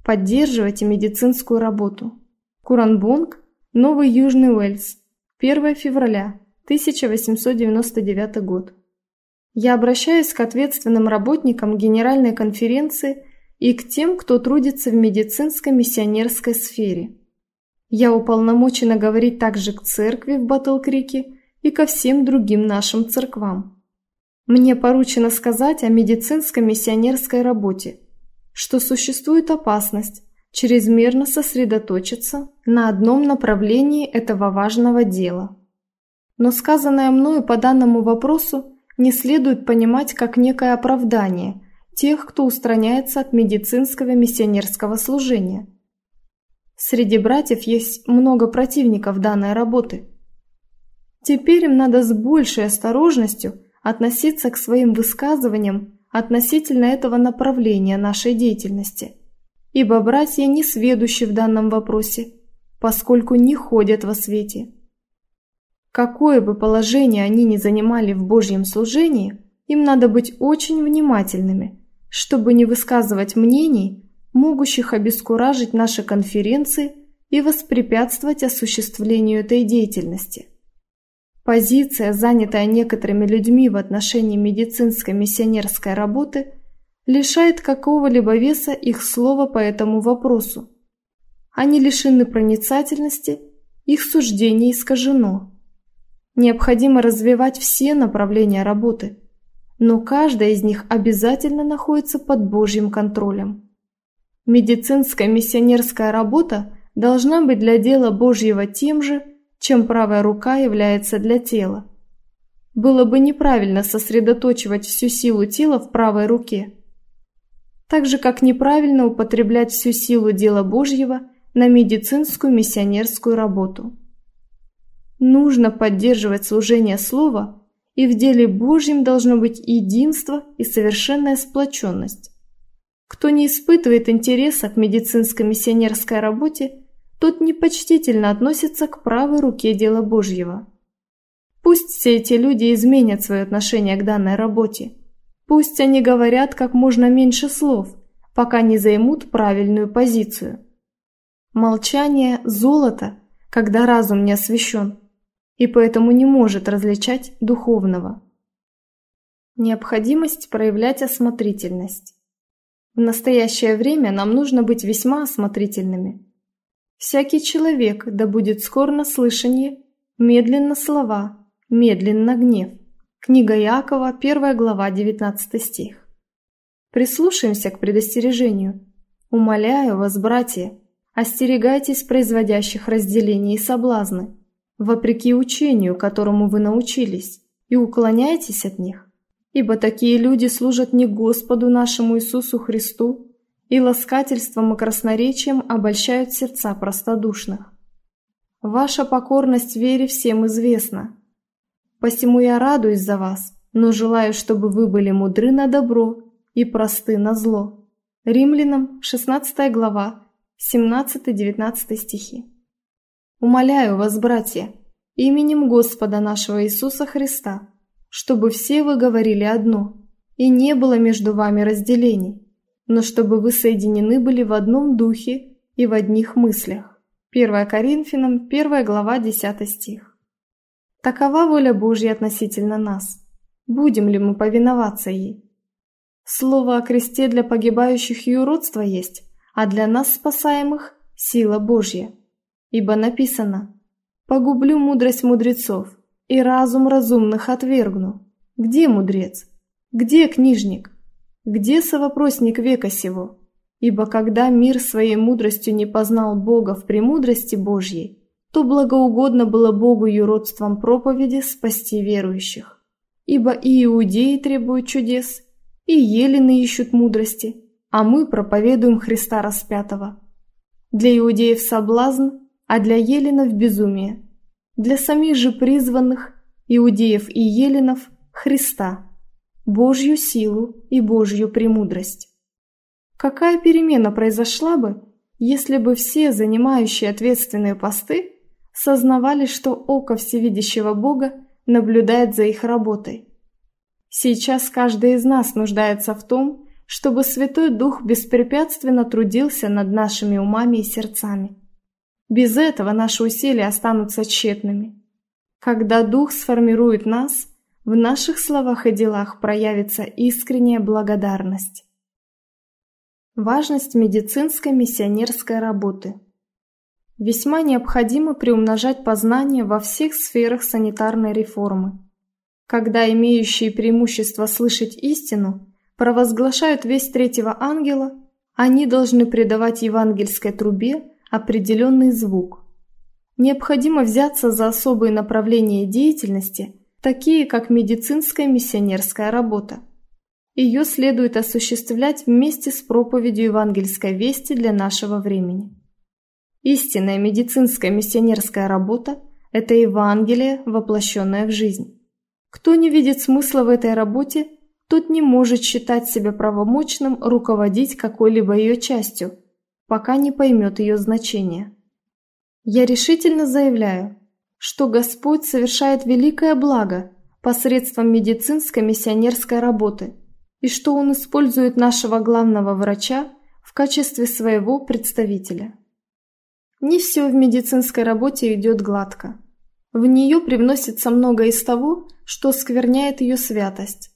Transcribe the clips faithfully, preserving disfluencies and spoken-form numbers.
Поддерживайте медицинскую работу. Куранбонг, Новый Южный Уэльс, первое февраля тысяча восемьсот девяносто девятый год. Я обращаюсь к ответственным работникам Генеральной конференции и к тем, кто трудится в медицинской миссионерской сфере. Я уполномочена говорить также к церкви в Батл-Крике и ко всем другим нашим церквам. Мне поручено сказать о медицинской миссионерской работе, что существует опасность чрезмерно сосредоточиться на одном направлении этого важного дела. Но сказанное мною по данному вопросу не следует понимать как некое оправдание тех, кто устраняется от медицинского миссионерского служения. Среди братьев есть много противников данной работы. Теперь им надо с большей осторожностью относиться к своим высказываниям относительно этого направления нашей деятельности, ибо братья не сведущи в данном вопросе, поскольку не ходят во свете. Какое бы положение они ни занимали в Божьем служении, им надо быть очень внимательными, чтобы не высказывать мнений, могущих обескуражить наши конференции и воспрепятствовать осуществлению этой деятельности. Позиция, занятая некоторыми людьми в отношении медицинской миссионерской работы, лишает какого-либо веса их слова по этому вопросу. Они лишены проницательности, их суждение искажено. Необходимо развивать все направления работы, но каждая из них обязательно находится под Божьим контролем. Медицинская миссионерская работа должна быть для дела Божьего тем же, чем правая рука является для тела. Было бы неправильно сосредоточивать всю силу тела в правой руке, так же как неправильно употреблять всю силу дела Божьего на медицинскую миссионерскую работу. Нужно поддерживать служение Слова, и в деле Божьем должно быть единство и совершенная сплоченность. Кто не испытывает интереса к медицинской миссионерской работе, тот непочтительно относится к правой руке дела Божьего. Пусть все эти люди изменят свое отношение к данной работе. Пусть они говорят как можно меньше слов, пока не займут правильную позицию. Молчание – золото, когда разум не освящен, и поэтому не может различать духовного. Необходимость проявлять осмотрительность. В настоящее время нам нужно быть весьма осмотрительными. Всякий человек да будет скор на слышание, медленно слова, медленно гнев. Книга Иакова, первая глава, девятнадцатый стих. Прислушаемся к предостережению. Умоляю вас, братья, остерегайтесь производящих разделения и соблазны, вопреки учению, которому вы научились, и уклоняйтесь от них, ибо такие люди служат не Господу нашему Иисусу Христу, и ласкательством и красноречием обольщают сердца простодушных. Ваша покорность вере всем известна. Посему я радуюсь за вас, но желаю, чтобы вы были мудры на добро и просты на зло. Римлянам, шестнадцатая глава, семнадцатый-девятнадцатый стихи. Умоляю вас, братья, именем Господа нашего Иисуса Христа, чтобы все вы говорили одно, и не было между вами разделений, но чтобы вы соединены были в одном духе и в одних мыслях. первое Коринфянам, первая глава, десятый стих. Такова воля Божья относительно нас. Будем ли мы повиноваться ей? Слово о кресте для погибающих и уродство есть, а для нас, спасаемых, сила Божья. Ибо написано: «Погублю мудрость мудрецов, и разум разумных отвергну». Где мудрец? Где книжник? Где совопросник века сего? Ибо когда мир своей мудростью не познал Бога в премудрости Божьей, то благоугодно было Богу юродством проповеди спасти верующих. Ибо и иудеи требуют чудес, и елены ищут мудрости, а мы проповедуем Христа распятого. Для иудеев соблазн, а для еленов безумие. Для самих же призванных, иудеев и еленов, Христа, Божью силу и Божью премудрость. Какая перемена произошла бы, если бы все, занимающие ответственные посты, сознавали, что око всевидящего Бога наблюдает за их работой? Сейчас каждый из нас нуждается в том, чтобы Святой Дух беспрепятственно трудился над нашими умами и сердцами. Без этого наши усилия останутся тщетными. Когда Дух сформирует нас, в наших словах и делах проявится искренняя благодарность. Важность медицинской миссионерской работы. Весьма необходимо приумножать познания во всех сферах санитарной реформы. Когда имеющие преимущество слышать истину провозглашают весть третьего ангела, они должны придавать евангельской трубе определенный звук. Необходимо взяться за особые направления деятельности, такие как медицинская миссионерская работа. Ее следует осуществлять вместе с проповедью евангельской вести для нашего времени. Истинная медицинская миссионерская работа – это Евангелие, воплощенное в жизнь. Кто не видит смысла в этой работе, тот не может считать себя правомочным руководить какой-либо ее частью, пока не поймет ее значение. Я решительно заявляю, что Господь совершает великое благо посредством медицинской миссионерской работы и что Он использует нашего главного врача в качестве своего представителя. Не все в медицинской работе идет гладко. В нее привносится много из того, что скверняет ее святость.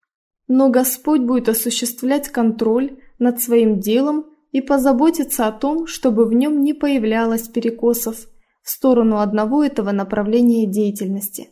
Но Господь будет осуществлять контроль над своим делом и позаботиться о том, чтобы в нем не появлялось перекосов в сторону одного этого направления деятельности.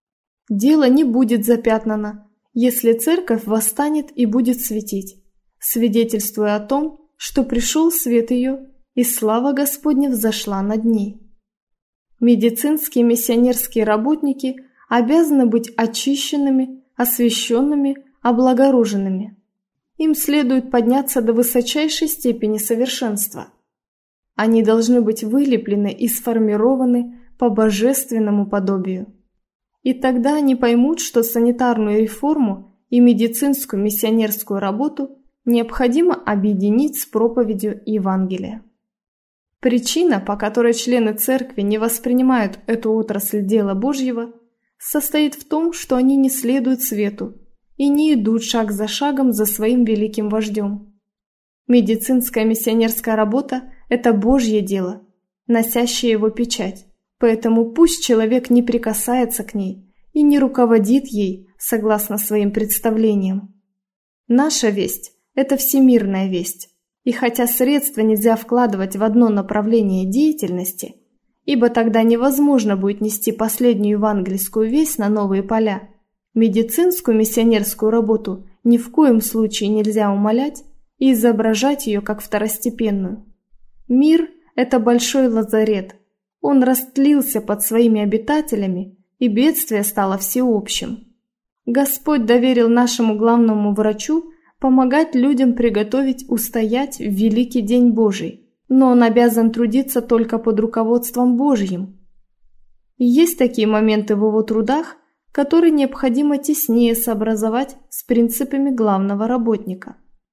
Дело не будет запятнано, если церковь восстанет и будет светить, свидетельствуя о том, что пришел свет ее, и слава Господня взошла над ней. Медицинские миссионерские работники обязаны быть очищенными, освященными, облагороженными. Им следует подняться до высочайшей степени совершенства. Они должны быть вылеплены и сформированы по божественному подобию. И тогда они поймут, что санитарную реформу и медицинскую миссионерскую работу необходимо объединить с проповедью Евангелия. Причина, по которой члены церкви не воспринимают эту отрасль дела Божьего, состоит в том, что они не следуют свету и не идут шаг за шагом за своим великим вождем. Медицинская миссионерская работа – это Божье дело, носящее его печать, поэтому пусть человек не прикасается к ней и не руководит ей согласно своим представлениям. Наша весть – это всемирная весть, и хотя средства нельзя вкладывать в одно направление деятельности, ибо тогда невозможно будет нести последнюю евангельскую весть на новые поля, медицинскую миссионерскую работу ни в коем случае нельзя умалять и изображать ее как второстепенную. Мир – это большой лазарет, он растлился под своими обитателями, и бедствие стало всеобщим. Господь доверил нашему главному врачу помогать людям приготовить устоять в великий день Божий, но он обязан трудиться только под руководством Божьим. И есть такие моменты в его трудах, которые необходимо теснее сообразовать с принципами главного работника.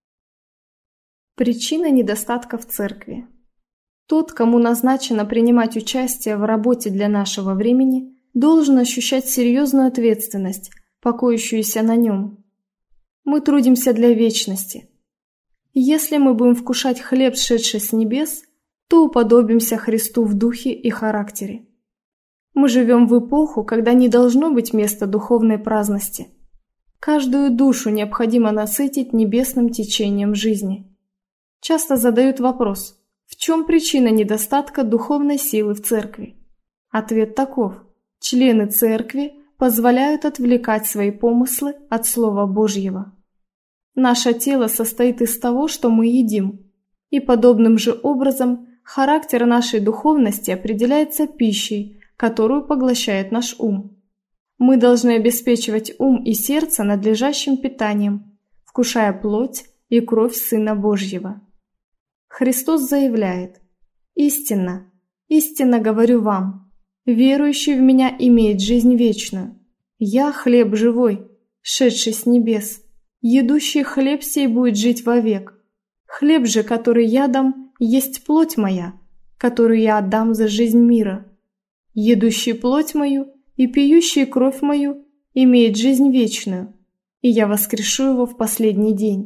Причина недостатка в церкви. Тот, кому назначено принимать участие в работе для нашего времени, должен ощущать серьезную ответственность, покоящуюся на нем. Мы трудимся для вечности. Если мы будем вкушать хлеб, сшедший с небес, то уподобимся Христу в духе и характере. Мы живем в эпоху, когда не должно быть места духовной праздности. Каждую душу необходимо насытить небесным течением жизни. Часто задают вопрос, в чем причина недостатка духовной силы в церкви? Ответ таков: члены церкви позволяют отвлекать свои помыслы от Слова Божьего. Наше тело состоит из того, что мы едим, и подобным же образом характер нашей духовности определяется пищей, которую поглощает наш ум. Мы должны обеспечивать ум и сердце надлежащим питанием, вкушая плоть и кровь Сына Божьего. Христос заявляет: «Истинно, истинно говорю вам, верующий в Меня имеет жизнь вечную. Я хлеб живой, шедший с небес. Едущий хлеб сей будет жить вовек. Хлеб же, который я дам, есть плоть моя, которую я отдам за жизнь мира. Едущий плоть мою и пьющий кровь мою имеет жизнь вечную, и я воскрешу его в последний день.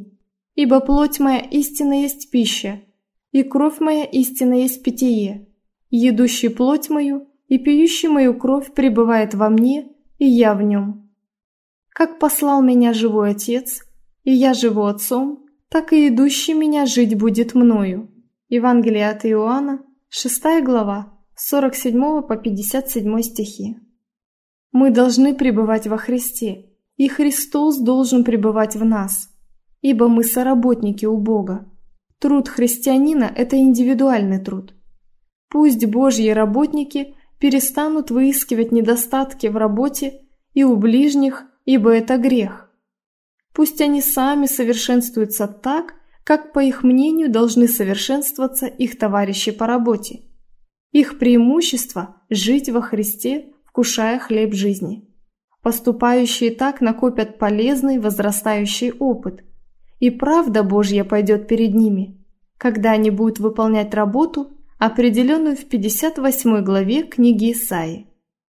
Ибо плоть моя истинно есть пища, и кровь моя истинно есть питье. Едущий плоть мою и пьющий мою кровь пребывает во мне, и я в нем. Как послал меня живой Отец, и я живу Отцом, так и идущий меня жить будет мною». Евангелие от Иоанна, шестая глава, с сорок седьмого по пятьдесят седьмой стихи. Мы должны пребывать во Христе, и Христос должен пребывать в нас, ибо мы соработники у Бога. Труд христианина – это индивидуальный труд. Пусть Божьи работники перестанут выискивать недостатки в работе и у ближних, ибо это грех. Пусть они сами совершенствуются так, как, по их мнению, должны совершенствоваться их товарищи по работе. Их преимущество – жить во Христе, вкушая хлеб жизни. Поступающие так накопят полезный возрастающий опыт, и правда Божья пойдет перед ними, когда они будут выполнять работу, определенную в пятьдесят восьмой главе книги Исаии.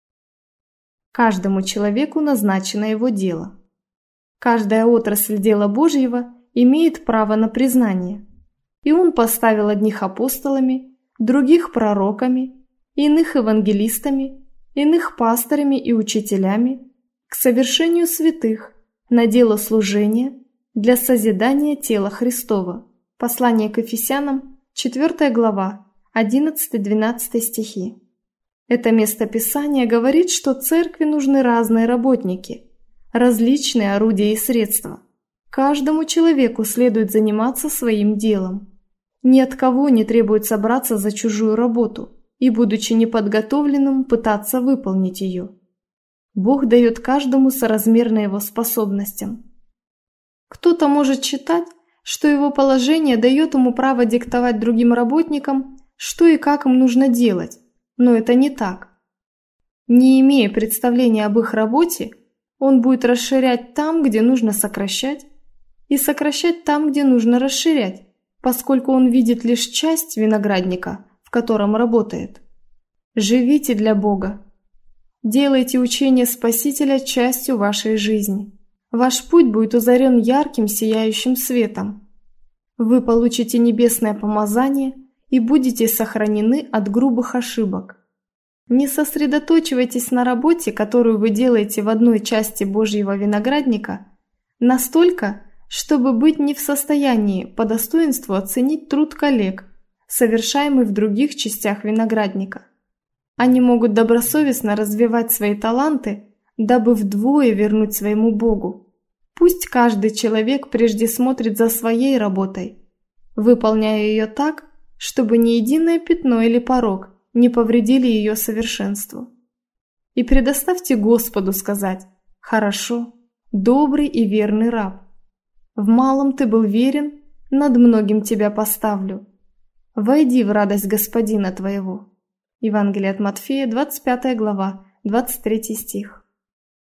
Каждому человеку назначено его дело. Каждая отрасль дела Божьего имеет право на признание, и Он поставил одних апостолами, других пророками, иных евангелистами, иных пасторами и учителями к совершению святых на дело служения для созидания тела Христова. Послание к Ефесянам, четвёртая глава, одиннадцатый-двенадцатый стихи. Это местописание говорит, что церкви нужны разные работники, различные орудия и средства. Каждому человеку следует заниматься своим делом. Ни от кого не требует собраться за чужую работу и, будучи неподготовленным, пытаться выполнить ее. Бог дает каждому соразмерно его способностям. Кто-то может считать, что его положение дает ему право диктовать другим работникам, что и как им нужно делать, но это не так. Не имея представления об их работе, он будет расширять там, где нужно сокращать, и сокращать там, где нужно расширять, поскольку он видит лишь часть виноградника, в котором работает. Живите для Бога. Делайте учение Спасителя частью вашей жизни. Ваш путь будет озарен ярким сияющим светом. Вы получите небесное помазание и будете сохранены от грубых ошибок. Не сосредоточивайтесь на работе, которую вы делаете в одной части Божьего виноградника, настолько, чтобы быть не в состоянии по достоинству оценить труд коллег, совершаемый в других частях виноградника. Они могут добросовестно развивать свои таланты, дабы вдвое вернуть своему Богу. Пусть каждый человек прежде смотрит за своей работой, выполняя ее так, чтобы ни единое пятно или порок не повредили ее совершенству. И предоставьте Господу сказать: «Хорошо, добрый и верный раб. В малом ты был верен, над многим тебя поставлю. Войди в радость Господина твоего». Евангелие от Матфея, двадцать пятая глава, двадцать третий стих.